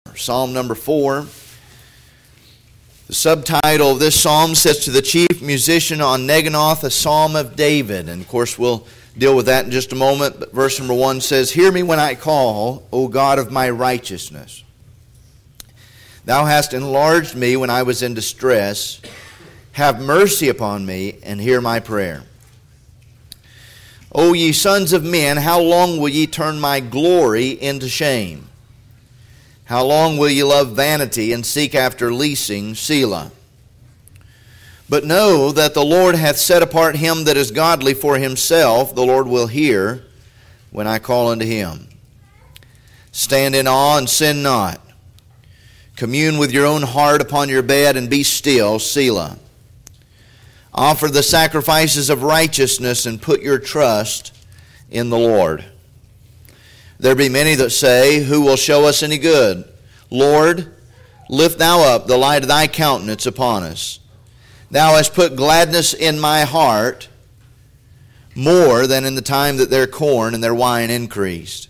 Psalm number 4. The subtitle of this psalm says, "To the chief musician on Neginoth, a psalm of David." And of course we'll deal with that in just a moment. But verse number 1 says, "Hear me when I call, O God of my righteousness. Thou hast enlarged me when I was in distress. Have mercy upon me and hear my prayer. O ye sons of men, how long will ye turn my glory into shame? How long will ye love vanity and seek after leasing? Selah. But know that the Lord hath set apart him that is godly for himself. The Lord will hear when I call unto him. Stand in awe and sin not. Commune with your own heart upon your bed and be still. Selah. Offer the sacrifices of righteousness and put your trust in the Lord. There be many that say, Who will show us any good? Lord, lift thou up the light of thy countenance upon us. Thou hast put gladness in my heart more than in the time that their corn and their wine increased.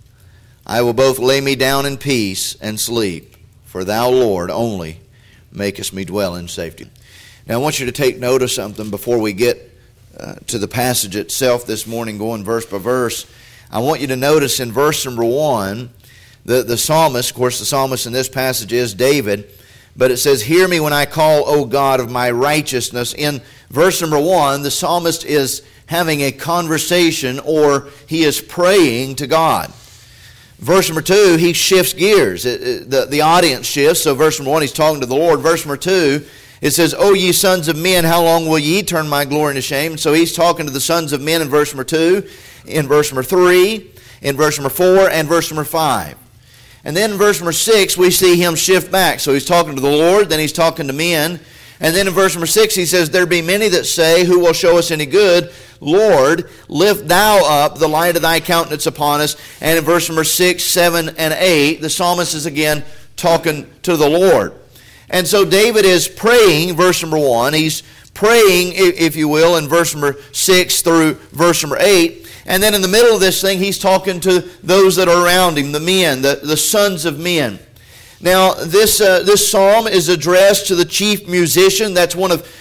I will both lay me down in peace and sleep, for thou, Lord, only makest me dwell in safety." Now I want you to take note of something before we get to the passage itself this morning, going verse by verse. I want you to notice in verse number 1, the psalmist, of course the psalmist in this passage is David, but it says, "Hear me when I call, O God of my righteousness." In verse number 1, the psalmist is having a conversation, or he is praying to God. Verse number 2, he shifts gears. The audience shifts. So verse number 1, he's talking to the Lord. Verse number 2, it says, "O ye sons of men, how long will ye turn my glory into shame?" So he's talking to the sons of men in verse number 2, in verse number 3, in verse number 4, and verse number 5. And then in verse number 6, we see him shift back. So he's talking to the Lord, then he's talking to men. And then in verse number 6, he says, "There be many that say, Who will show us any good? Lord, lift thou up the light of thy countenance upon us." And in verse number 6, 7, and 8, the psalmist is again talking to the Lord. And so David is praying, verse number 1. He's praying, if you will, in verse number 6 through verse number 8. And then in the middle of this thing, he's talking to those that are around him, the men, the sons of men. Now, this psalm is addressed to the chief musician. That's one of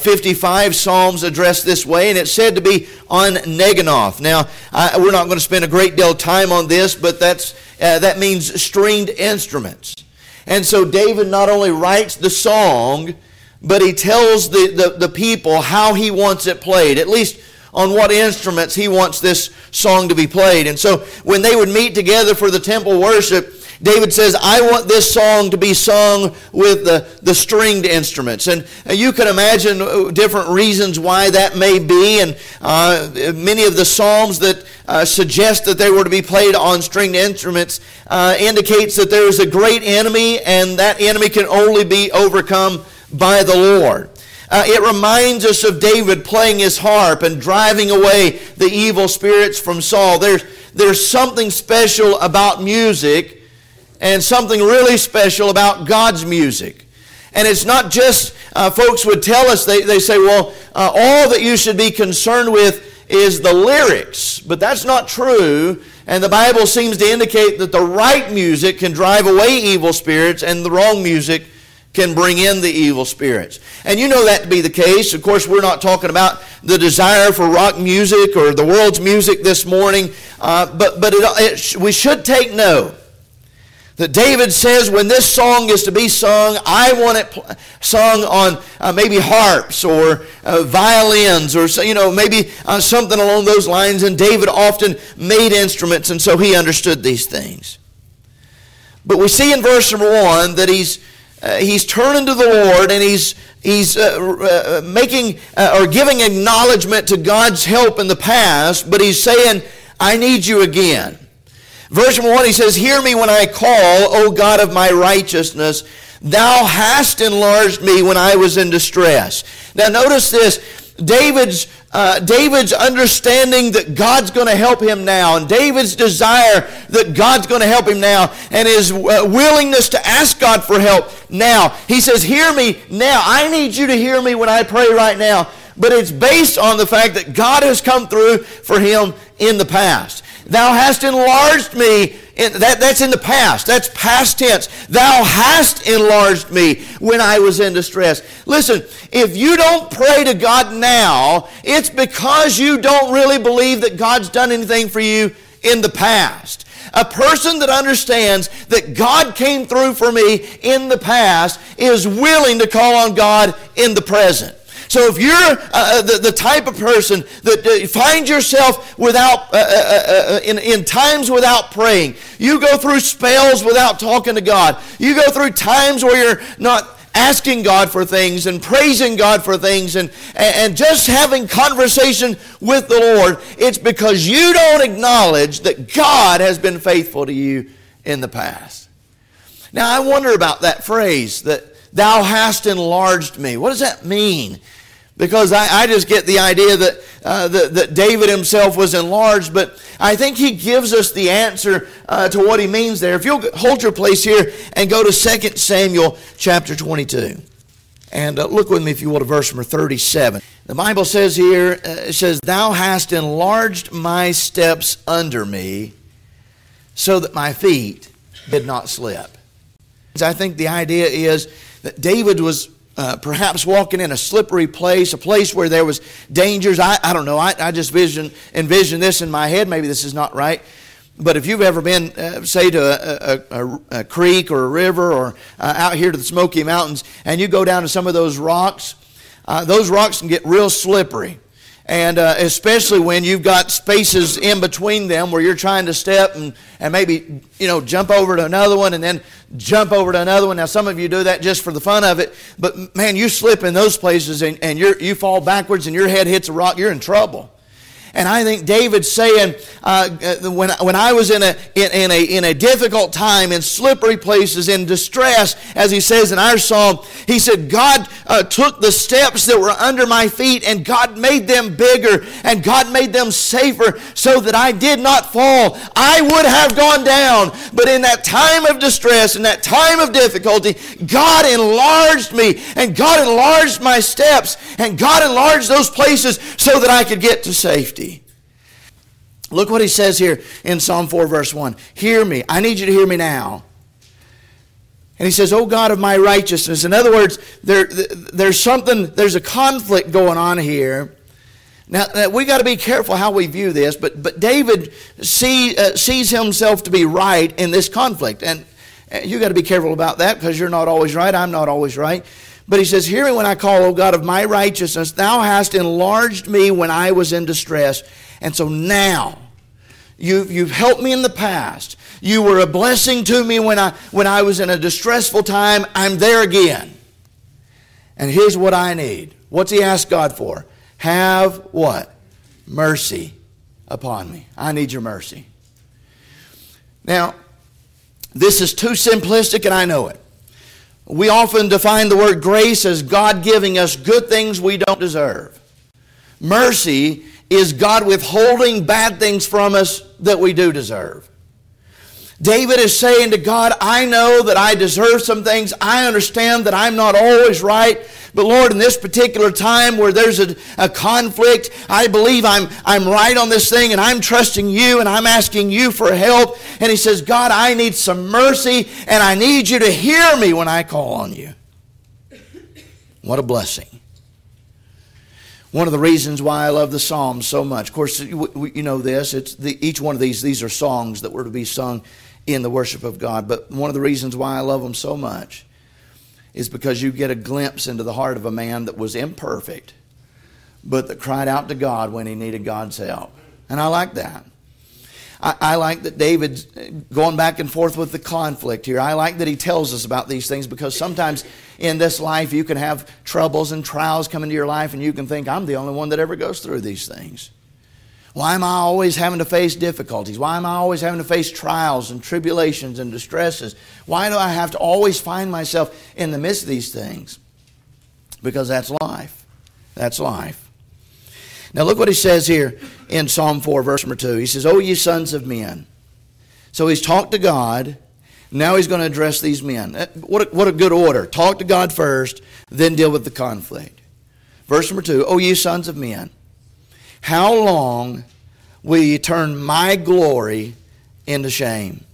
55 psalms addressed this way, and it's said to be on Neginoth. Now, we're not going to spend a great deal of time on this, but that means stringed instruments. And so David not only writes the song, but he tells the people how he wants it played, at least on what instruments he wants this song to be played. And so when they would meet together for the temple worship, David says, "I want this song to be sung with the stringed instruments." And you can imagine different reasons why that may be. And many of the psalms that suggest that they were to be played on stringed instruments indicates that there is a great enemy, and that enemy can only be overcome by the Lord. It reminds us of David playing his harp and driving away the evil spirits from Saul. There's something special about music, and something really special about God's music. And it's not just, folks would tell us, they say, well, all that you should be concerned with is the lyrics. But that's not true. And the Bible seems to indicate that the right music can drive away evil spirits, and the wrong music can bring in the evil spirits. And you know that to be the case. Of course, we're not talking about the desire for rock music or the world's music this morning. But we should take note that David says, when this song is to be sung, I want it sung on maybe harps or violins, or maybe something along those lines. And David often made instruments, and so he understood these things. But we see in verse number 1 that he's turning to the Lord, and he's making or giving acknowledgement to God's help in the past, but he's saying, I need you again. Verse 1, he says, "Hear me when I call, O God of my righteousness. Thou hast enlarged me when I was in distress." Now notice this. David's understanding that God's going to help him now, and David's desire that God's going to help him now, and his willingness to ask God for help now. He says, "Hear me now. I need you to hear me when I pray right now." But it's based on the fact that God has come through for him in the past. Thou hast enlarged me. That's in the past. That's past tense. Thou hast enlarged me when I was in distress. Listen, if you don't pray to God now, it's because you don't really believe that God's done anything for you in the past. A person that understands that God came through for me in the past is willing to call on God in the present. So if you're the type of person that finds yourself without in times without praying, you go through spells without talking to God, you go through times where you're not asking God for things and praising God for things and just having conversation with the Lord, it's because you don't acknowledge that God has been faithful to you in the past. Now I wonder about that phrase, that thou hast enlarged me. What does that mean? Because I just get the idea that David himself was enlarged, but I think he gives us the answer to what he means there. If you'll hold your place here and go to 2 Samuel chapter 22. And look with me, if you will, to verse number 37. The Bible says here, it says, Thou hast enlarged my steps under me, so that my feet did not slip. I think the idea is that David was perhaps walking in a slippery place, a place where there was dangers. I don't know. I just envision this in my head. Maybe this is not right. But if you've ever been, say, to a creek or a river or out here to the Smoky Mountains, and you go down to some of those rocks can get real slippery. And especially when you've got spaces in between them where you're trying to step and maybe, jump over to another one and then jump over to another one. Now, some of you do that just for the fun of it. But, man, you slip in those places and you fall backwards and your head hits a rock, you're in trouble. And I think David's saying, when I was in a difficult time, in slippery places, in distress, as he says in our psalm, he said, God took the steps that were under my feet and God made them bigger and God made them safer so that I did not fall. I would have gone down, but in that time of distress, in that time of difficulty, God enlarged me and God enlarged my steps and God enlarged those places so that I could get to safety. Look what he says here in Psalm 4 verse 1. Hear me. I need you to hear me now. And he says, O God of my righteousness. In other words, there's a conflict going on here. Now we got to be careful how we view this, but David sees himself to be right in this conflict. And you got to be careful about that because you're not always right. I'm not always right. But he says, hear me when I call, O God of my righteousness. Thou hast enlarged me when I was in distress. And so now, you've helped me in the past. You were a blessing to me when I was in a distressful time. I'm there again. And here's what I need. What's he asked God for? Have what? Mercy upon me. I need your mercy. Now, this is too simplistic, and I know it. We often define the word grace as God giving us good things we don't deserve. Mercy is God withholding bad things from us that we do deserve. David is saying to God, I know that I deserve some things. I understand that I'm not always right. But Lord, in this particular time where there's a conflict, I believe I'm right on this thing and I'm trusting you and I'm asking you for help. And he says, God, I need some mercy and I need you to hear me when I call on you. What a blessing. One of the reasons why I love the Psalms so much, of course, you know this, each one of these are songs that were to be sung in the worship of God. But one of the reasons why I love them so much is because you get a glimpse into the heart of a man that was imperfect, but that cried out to God when he needed God's help. And I like that. I like that David's going back and forth with the conflict here. I like that he tells us about these things because sometimes in this life you can have troubles and trials come into your life and you can think, I'm the only one that ever goes through these things. Why am I always having to face difficulties? Why am I always having to face trials and tribulations and distresses? Why do I have to always find myself in the midst of these things? Because that's life. That's life. Now look what he says here in Psalm 4, verse number 2. He says, O ye sons of men. So he's talked to God. Now he's going to address these men. What a good order. Talk to God first, then deal with the conflict. Verse number 2, O ye sons of men, how long will you turn my glory into shame?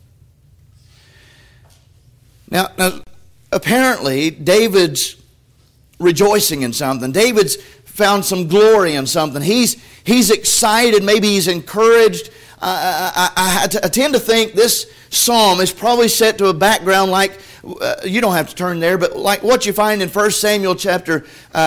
Now apparently, David's rejoicing in something. David's found some glory in something. He's excited. Maybe he's encouraged. I tend to think this psalm is probably set to a background like, you don't have to turn there, but like what you find in 1 Samuel chapter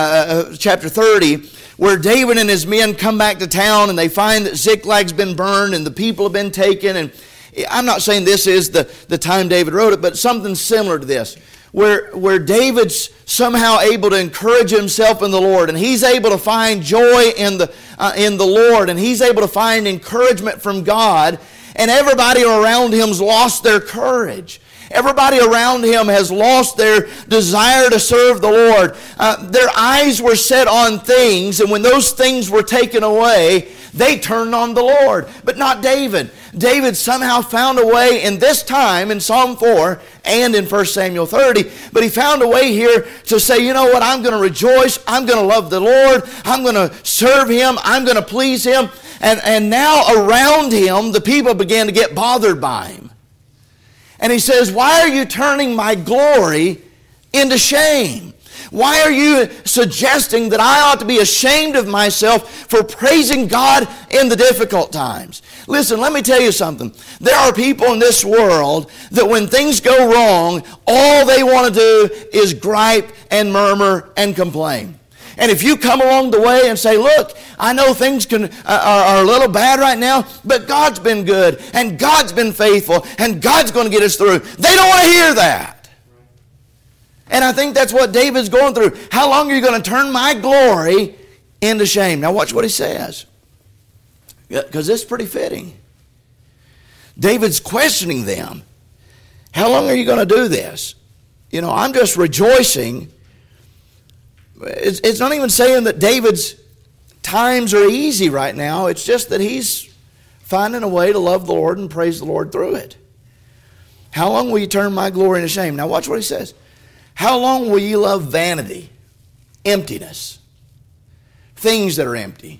30, where David and his men come back to town and they find that Ziklag's been burned and the people have been taken. And I'm not saying this is the time David wrote it, but something similar to this, where David's somehow able to encourage himself in the Lord, and he's able to find joy in the Lord, and he's able to find encouragement from God, and everybody around him's lost their courage. Everybody around him has lost their desire to serve the Lord. Their eyes were set on things, and when those things were taken away, they turned on the Lord. But not David. David somehow found a way in this time in Psalm 4 and in 1 Samuel 30. But he found a way here to say, you know what, I'm going to rejoice. I'm going to love the Lord. I'm going to serve Him. I'm going to please Him. And now around him, the people began to get bothered by him. And he says, why are you turning my glory into shame? Why are you suggesting that I ought to be ashamed of myself for praising God in the difficult times? Listen, let me tell you something. There are people in this world that when things go wrong, all they want to do is gripe and murmur and complain. And if you come along the way and say, look, I know things are a little bad right now, but God's been good, and God's been faithful, and God's going to get us through. They don't want to hear that. And I think that's what David's going through. How long are you going to turn my glory into shame? Now watch what he says, because this is pretty fitting. David's questioning them. How long are you going to do this? You know, I'm just rejoicing. It's not even saying that David's times are easy right now. It's just that he's finding a way to love the Lord and praise the Lord through it. How long will you turn my glory into shame? Now watch what he says. How long will you love vanity, emptiness, things that are empty,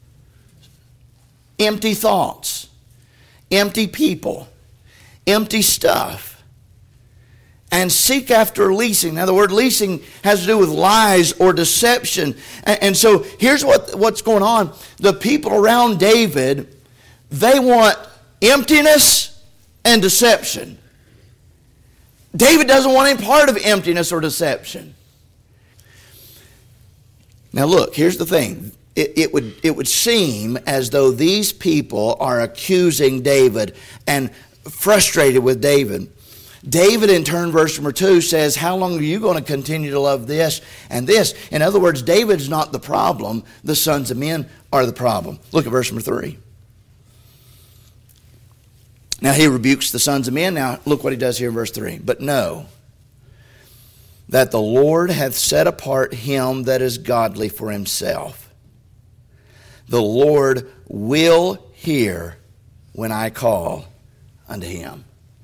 empty thoughts, empty people, empty stuff, and seek after leasing? Now the word leasing has to do with lies or deception. And so here's what's going on. The people around David, they want emptiness and deception. David doesn't want any part of emptiness or deception. Now look, here's the thing. It would seem as though these people are accusing David and frustrated with David. David, in turn, verse number 2 says, how long are you going to continue to love this and this? In other words, David's not the problem. The sons of men are the problem. Look at verse number 3. Now he rebukes the sons of men. Now look what he does here in verse 3. But know that the Lord hath set apart him that is godly for himself. The Lord will hear when I call unto him.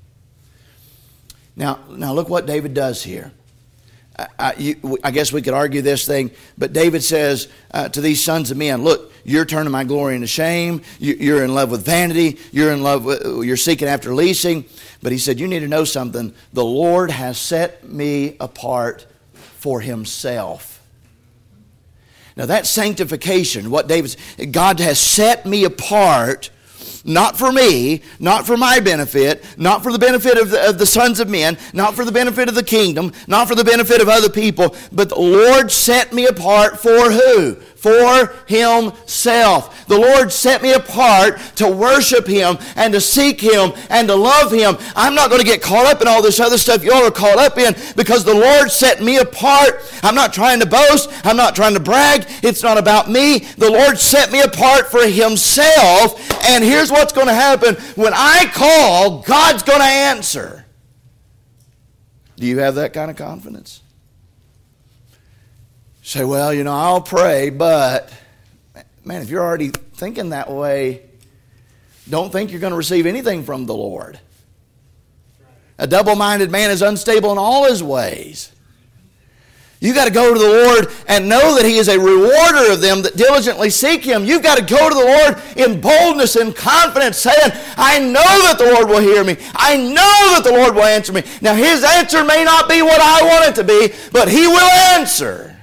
Now look what David does here. I guess we could argue this thing, but David says to these sons of men, look, you're turning my glory into shame. You're in love with vanity. You're seeking after leasing. But he said, you need to know something. The Lord has set me apart for himself. Now that's sanctification. What David's, God has set me apart, not for me, not for my benefit, not for the benefit of the sons of men, not for the benefit of the kingdom, not for the benefit of other people, but the Lord set me apart for who? For himself. The Lord set me apart to worship him and to seek him and to love him. I'm not going to get caught up in all this other stuff y'all are caught up in, because the Lord set me apart. I'm not trying to boast. I'm not trying to brag. It's not about me. The Lord set me apart for himself. And here's what's going to happen. When I call, God's going to answer. Do you have that kind of confidence? Say, well, you know, I'll pray, but, man, if you're already thinking that way, don't think you're going to receive anything from the Lord. A double-minded man is unstable in all his ways. You got to go to the Lord and know that He is a rewarder of them that diligently seek Him. You've got to go to the Lord in boldness and confidence, saying, I know that the Lord will hear me. I know that the Lord will answer me. Now, His answer may not be what I want it to be, but He will answer.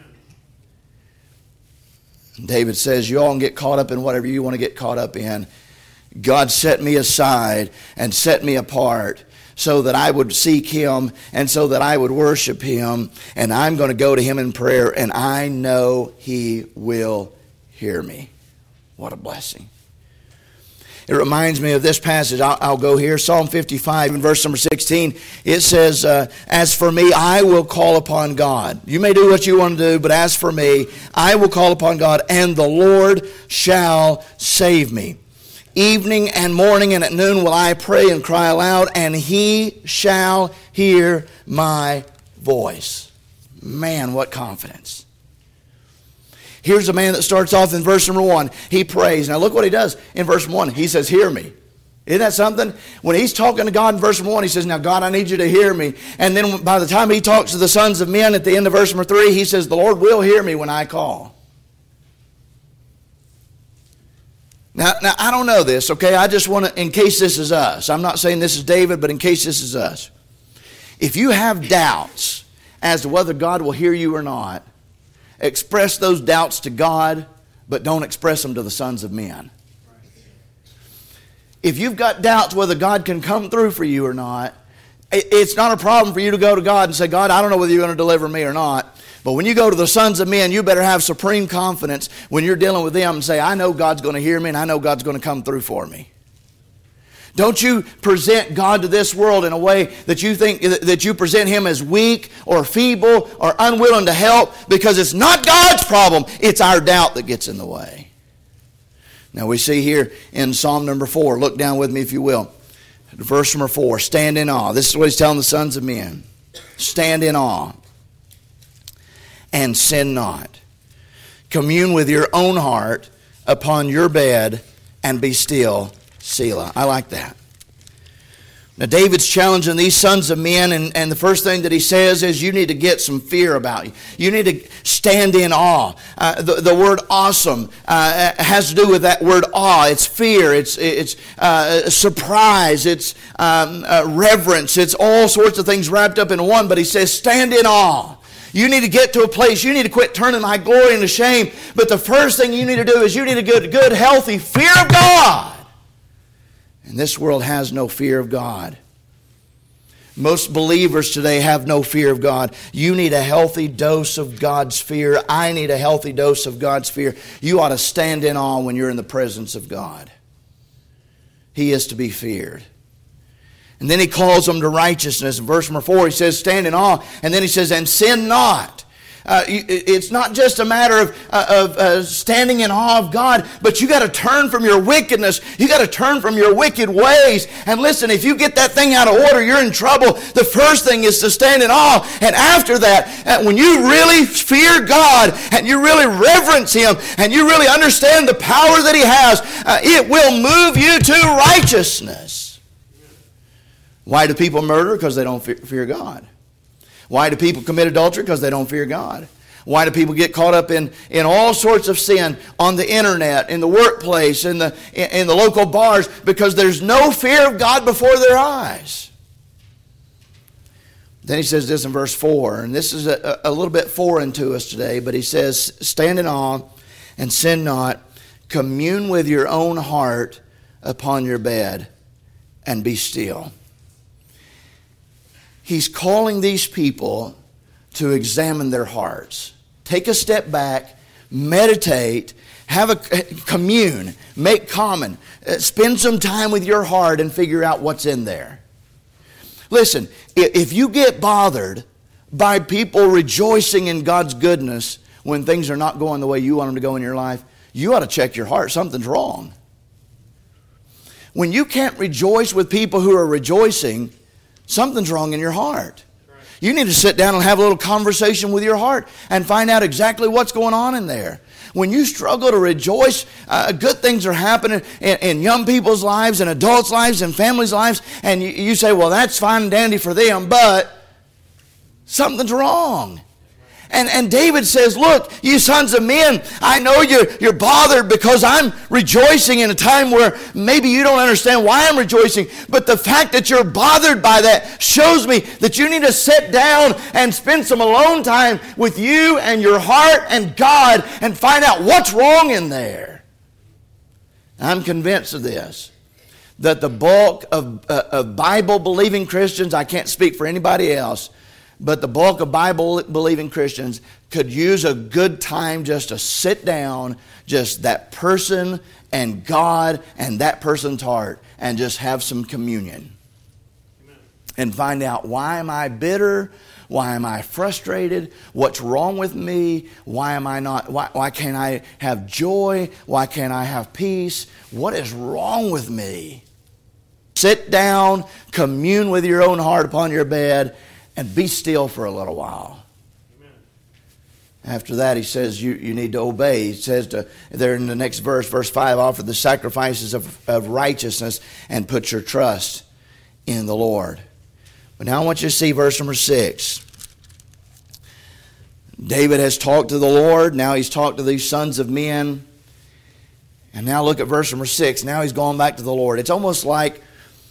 David says, you all can get caught up in whatever you want to get caught up in. God set me aside and set me apart so that I would seek Him and so that I would worship Him. And I'm going to go to Him in prayer, and I know He will hear me. What a blessing. It reminds me of this passage. I'll go here. Psalm 55 in verse number 16. It says, as for me, I will call upon God. You may do what you want to do, but as for me, I will call upon God, and the Lord shall save me. Evening and morning and at noon will I pray and cry aloud, and He shall hear my voice. Man, what confidence. Here's a man that starts off in verse number 1. He prays. Now look what he does in verse 1. He says, hear me. Isn't that something? When he's talking to God in verse 1, he says, now God, I need you to hear me. And then by the time he talks to the sons of men at the end of verse number 3, he says, the Lord will hear me when I call. Now I don't know this, okay? I just want to, in case this is us. I'm not saying this is David, but in case this is us. If you have doubts as to whether God will hear you or not, express those doubts to God, but don't express them to the sons of men. If you've got doubts whether God can come through for you or not, it's not a problem for you to go to God and say, God, I don't know whether you're going to deliver me or not. But when you go to the sons of men, you better have supreme confidence when you're dealing with them and say, I know God's going to hear me and I know God's going to come through for me. Don't you present God to this world in a way that you think that you present Him as weak or feeble or unwilling to help, because it's not God's problem. It's our doubt that gets in the way. Now we see here in Psalm number 4, look down with me if you will. Verse number 4, stand in awe. This is what he's telling the sons of men. Stand in awe and sin not. Commune with your own heart upon your bed and be still. Selah. I like that. Now David's challenging these sons of men, and the first thing that he says is you need to get some fear about you. You need to stand in awe. The word awesome has to do with that word awe. It's fear, it's surprise, it's reverence, it's all sorts of things wrapped up in one, but he says stand in awe. You need to get to a place, you need to quit turning my glory into shame, but the first thing you need to do is you need to get a good, healthy fear of God. And this world has no fear of God. Most believers today have no fear of God. You need a healthy dose of God's fear. I need a healthy dose of God's fear. You ought to stand in awe when you're in the presence of God. He is to be feared. And then he calls them to righteousness. In verse number 4, he says, stand in awe. And then he says, and sin not. It's not just a matter of standing in awe of God, but you got to turn from your wickedness. You got to turn from your wicked ways. And listen, if you get that thing out of order, you're in trouble. The first thing is to stand in awe. And after that, when you really fear God and you really reverence Him and you really understand the power that He has, it will move you to righteousness. Why do people murder? Because they don't fear God. Why do people commit adultery? Because they don't fear God. Why do people get caught up in all sorts of sin on the internet, in the workplace, in the local bars? Because there's no fear of God before their eyes. Then he says this in verse 4, and this is a little bit foreign to us today, but he says, stand in awe and sin not, commune with your own heart upon your bed and be still. He's calling these people to examine their hearts. Take a step back, meditate, have a commune, make common, spend some time with your heart and figure out what's in there. Listen, if you get bothered by people rejoicing in God's goodness when things are not going the way you want them to go in your life, you ought to check your heart. Something's wrong. When you can't rejoice with people who are rejoicing, something's wrong in your heart. You need to sit down and have a little conversation with your heart and find out exactly what's going on in there. When you struggle to rejoice, good things are happening in young people's lives and adults' lives and families' lives, and you say, well, that's fine and dandy for them, but something's wrong. And David says, look, you sons of men, I know you're bothered because I'm rejoicing in a time where maybe you don't understand why I'm rejoicing. But the fact that you're bothered by that shows me that you need to sit down and spend some alone time with you and your heart and God and find out what's wrong in there. I'm convinced of this, that the bulk of Bible-believing Christians, I can't speak for anybody else, but the bulk of Bible-believing Christians could use a good time just to sit down, just that person and God and that person's heart, and just have some communion. Amen. And find out, why am I bitter? Why am I frustrated? What's wrong with me? Why can't I have joy? Why can't I have peace? What is wrong with me? Sit down, commune with your own heart upon your bed, and be still for a little while. Amen. After that, he says you need to obey. He says there in the next verse, verse 5, offer the sacrifices of righteousness and put your trust in the Lord. But now I want you to see verse number 6. David has talked to the Lord. Now he's talked to these sons of men. And now look at verse number 6. Now he's going back to the Lord. It's almost like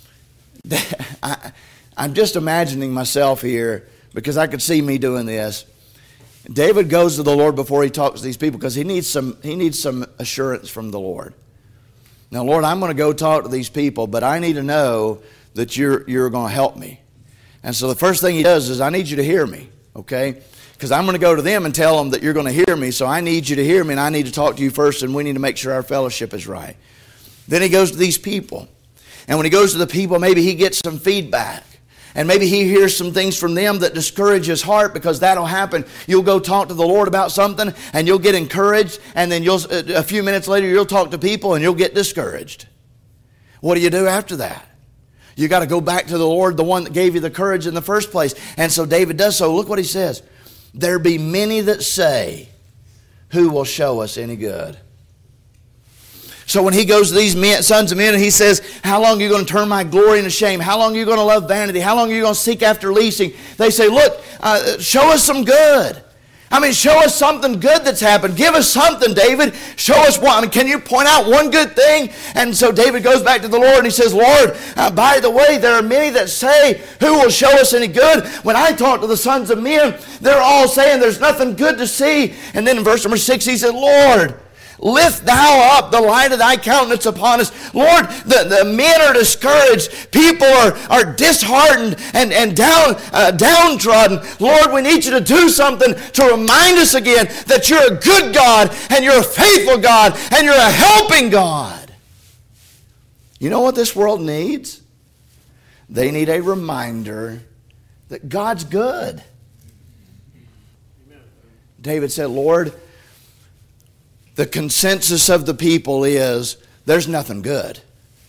I'm just imagining myself here, because I could see me doing this. David goes to the Lord before he talks to these people because he needs some assurance from the Lord. Now, Lord, I'm going to go talk to these people, but I need to know that you're going to help me. And so the first thing he does is, I need you to hear me, okay? Because I'm going to go to them and tell them that you're going to hear me, so I need you to hear me, and I need to talk to you first, and we need to make sure our fellowship is right. Then he goes to these people. And when he goes to the people, maybe he gets some feedback. And maybe he hears some things from them that discourage his heart, because that'll happen. You'll go talk to the Lord about something and you'll get encouraged, and then a few minutes later you'll talk to people and you'll get discouraged. What do you do after that? You got to go back to the Lord, the one that gave you the courage in the first place. And so David does so. Look what he says. There be many that say, who will show us any good? So when he goes to these sons of men and he says, how long are you going to turn my glory into shame? How long are you going to love vanity? How long are you going to seek after leasing? They say, look, show us some good. I mean, show us something good that's happened. Give us something, David. Show us one. I mean, can you point out one good thing? And so David goes back to the Lord and he says, Lord, by the way, there are many that say, who will show us any good? When I talk to the sons of men, they're all saying there's nothing good to see. And then in verse number 6, he said, Lord, lift thou up the light of thy countenance upon us. Lord, the men are discouraged. People are disheartened and downtrodden. Lord, we need you to do something to remind us again that you're a good God, and you're a faithful God, and you're a helping God. You know what this world needs? They need a reminder that God's good. Amen. David said, Lord, the consensus of the people is there's nothing good.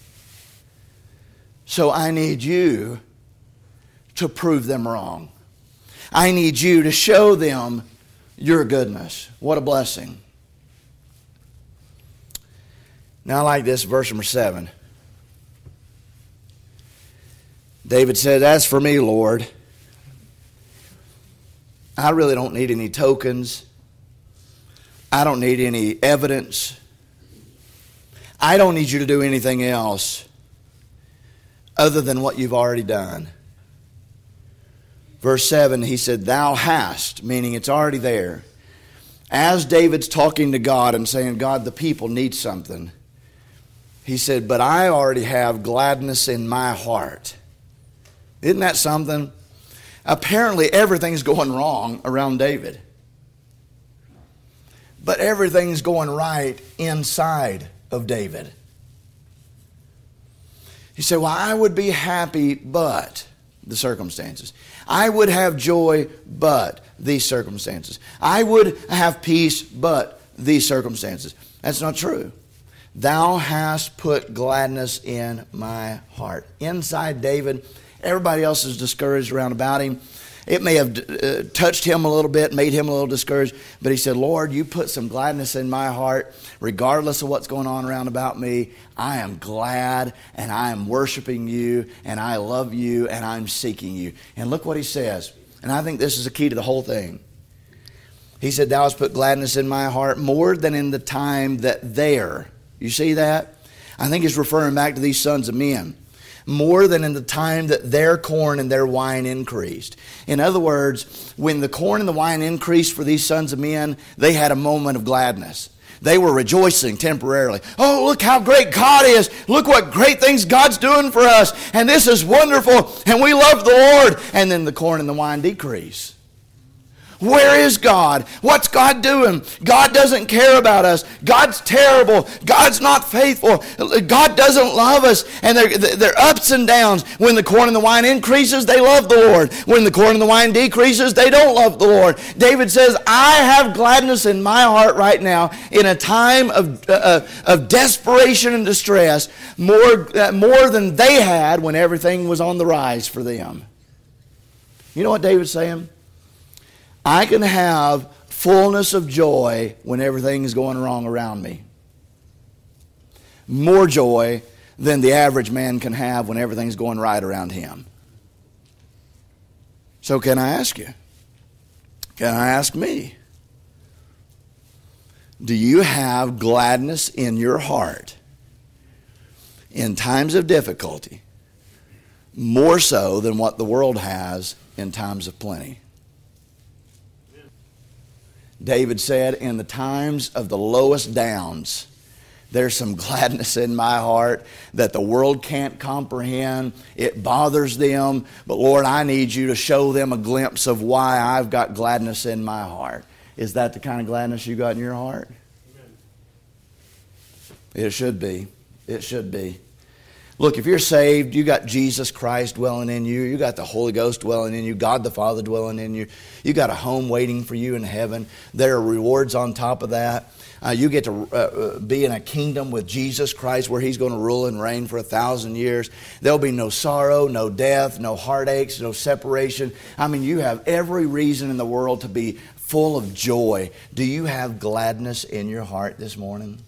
So I need you to prove them wrong. I need you to show them your goodness. What a blessing. Now I like this, verse number 7. David said, as for me, Lord, I really don't need any tokens. I don't need any evidence. I don't need you to do anything else other than what you've already done. Verse 7, he said, thou hast, meaning it's already there. As David's talking to God and saying, God, the people need something, he said, but I already have gladness in my heart. Isn't that something? Apparently everything's going wrong around David. But everything's going right inside of David. He said, well, I would be happy but the circumstances. I would have joy but these circumstances. I would have peace but these circumstances. That's not true. Thou hast put gladness in my heart. Inside David, everybody else is discouraged around about him. It may have touched him a little bit, made him a little discouraged. But he said, Lord, you put some gladness in my heart. Regardless of what's going on around about me, I am glad and I am worshiping you and I love you and I'm seeking you. And look what he says. And I think this is the key to the whole thing. He said, thou hast put gladness in my heart more than in the time that their. You see that? I think he's referring back to these sons of men. More than in the time that their corn and their wine increased. In other words, when the corn and the wine increased for these sons of men, they had a moment of gladness. They were rejoicing temporarily. Oh, look how great God is. Look what great things God's doing for us. And this is wonderful. And we love the Lord. And then the corn and the wine decrease. Where is God? What's God doing? God doesn't care about us. God's terrible. God's not faithful. God doesn't love us. And they're ups and downs. When the corn and the wine increases, they love the Lord. When the corn and the wine decreases, they don't love the Lord. David says, I have gladness in my heart right now in a time of desperation and distress, more than they had when everything was on the rise for them. You know what David's saying? I can have fullness of joy when everything is going wrong around me. More joy than the average man can have when everything's going right around him. So can I ask you? Can I ask me? Do you have gladness in your heart in times of difficulty more so than what the world has in times of plenty? David said, in the times of the lowest downs, there's some gladness in my heart that the world can't comprehend. It bothers them. But Lord, I need you to show them a glimpse of why I've got gladness in my heart. Is that the kind of gladness you got in your heart? Amen. It should be. It should be. Look, if you're saved, you got Jesus Christ dwelling in you. You got the Holy Ghost dwelling in you. God the Father dwelling in you. You got a home waiting for you in heaven. There are rewards on top of that. You get to be in a kingdom with Jesus Christ where He's going to rule and reign for 1,000 years. There'll be no sorrow, no death, no heartaches, no separation. I mean, you have every reason in the world to be full of joy. Do you have gladness in your heart this morning?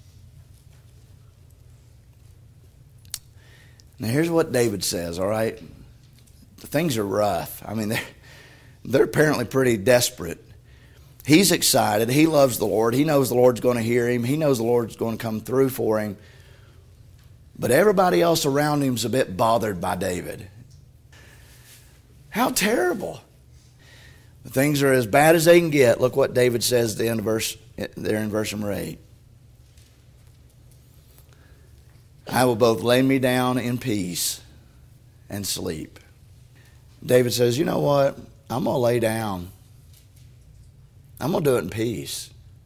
Now, here's what David says, all right? Things are rough. I mean, they're apparently pretty desperate. He's excited. He loves the Lord. He knows the Lord's going to hear him. He knows the Lord's going to come through for him. But everybody else around him's a bit bothered by David. How terrible. Things are as bad as they can get. Look what David says at the end of verse, there in verse number 8. I will both lay me down in peace and sleep. David says, you know what? I'm going to lay down. I'm going to do it in peace.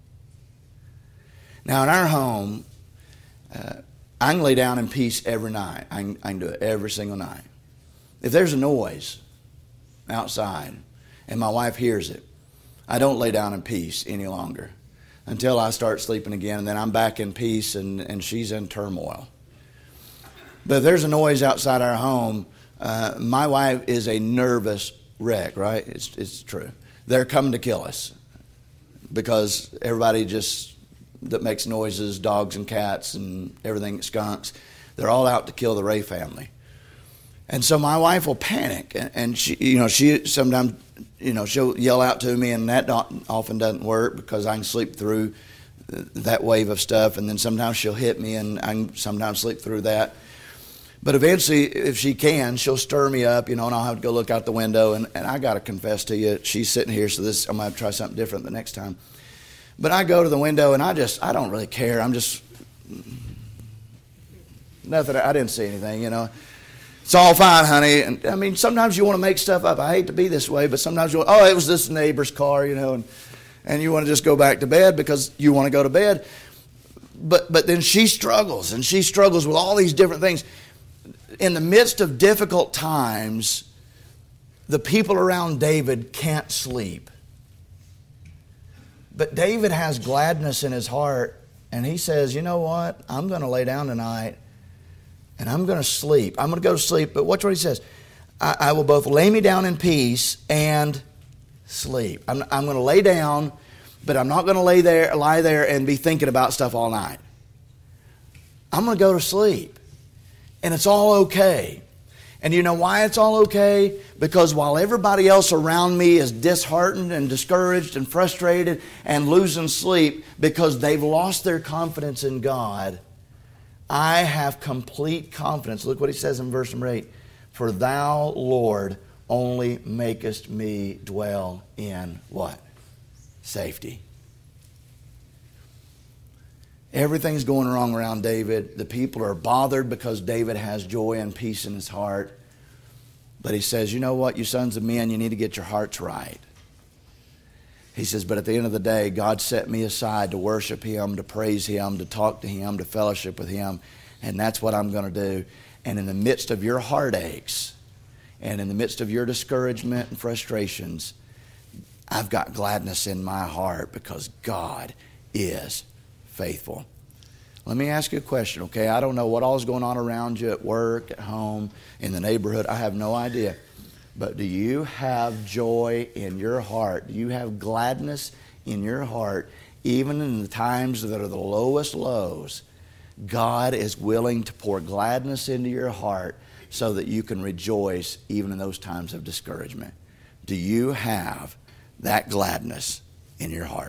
Now, in our home, I can lay down in peace every night. I can do it every single night. If there's a noise outside and my wife hears it, I don't lay down in peace any longer until I start sleeping again, and then I'm back in peace and she's in turmoil. But if there's a noise outside our home, my wife is a nervous wreck, right? It's true. They're coming to kill us because everybody just that makes noises, dogs and cats and everything, skunks, they're all out to kill the Ray family. And so my wife will panic, and she sometimes, she'll yell out to me, and that often doesn't work because I can sleep through that wave of stuff, and then sometimes she'll hit me, and I can sometimes sleep through that. But eventually, if she can, she'll stir me up, and I'll have to go look out the window. And I got to confess to you, she's sitting here, so I'm going to have to try something different the next time. But I go to the window, and I don't really care. I'm just, nothing, I didn't see anything, It's all fine, honey. And I mean, sometimes you want to make stuff up. I hate to be this way, but sometimes you want, it was this neighbor's car, and you want to just go back to bed because you want to go to bed. But then she struggles with all these different things. In the midst of difficult times, the people around David can't sleep. But David has gladness in his heart, and he says, you know what? I'm going to lay down tonight, and I'm going to sleep. I'm going to go to sleep. But watch what he says. I will both lay me down in peace and sleep. I'm going to lay down, but I'm not going to lie there and be thinking about stuff all night. I'm going to go to sleep. And it's all okay. And you know why it's all okay? Because while everybody else around me is disheartened and discouraged and frustrated and losing sleep because they've lost their confidence in God, I have complete confidence. Look what he says in verse number 8. For thou, Lord, only makest me dwell in what? Safety. Everything's going wrong around David. The people are bothered because David has joy and peace in his heart. But he says, you know what, you sons of men, you need to get your hearts right. He says, but at the end of the day, God set me aside to worship Him, to praise Him, to talk to Him, to fellowship with Him. And that's what I'm going to do. And in the midst of your heartaches and in the midst of your discouragement and frustrations, I've got gladness in my heart because God is faithful. Let me ask you a question, okay? I don't know what all is going on around you at work, at home, in the neighborhood. I have no idea. But do you have joy in your heart? Do you have gladness in your heart, even in the times that are the lowest lows? God is willing to pour gladness into your heart so that you can rejoice even in those times of discouragement. Do you have that gladness in your heart?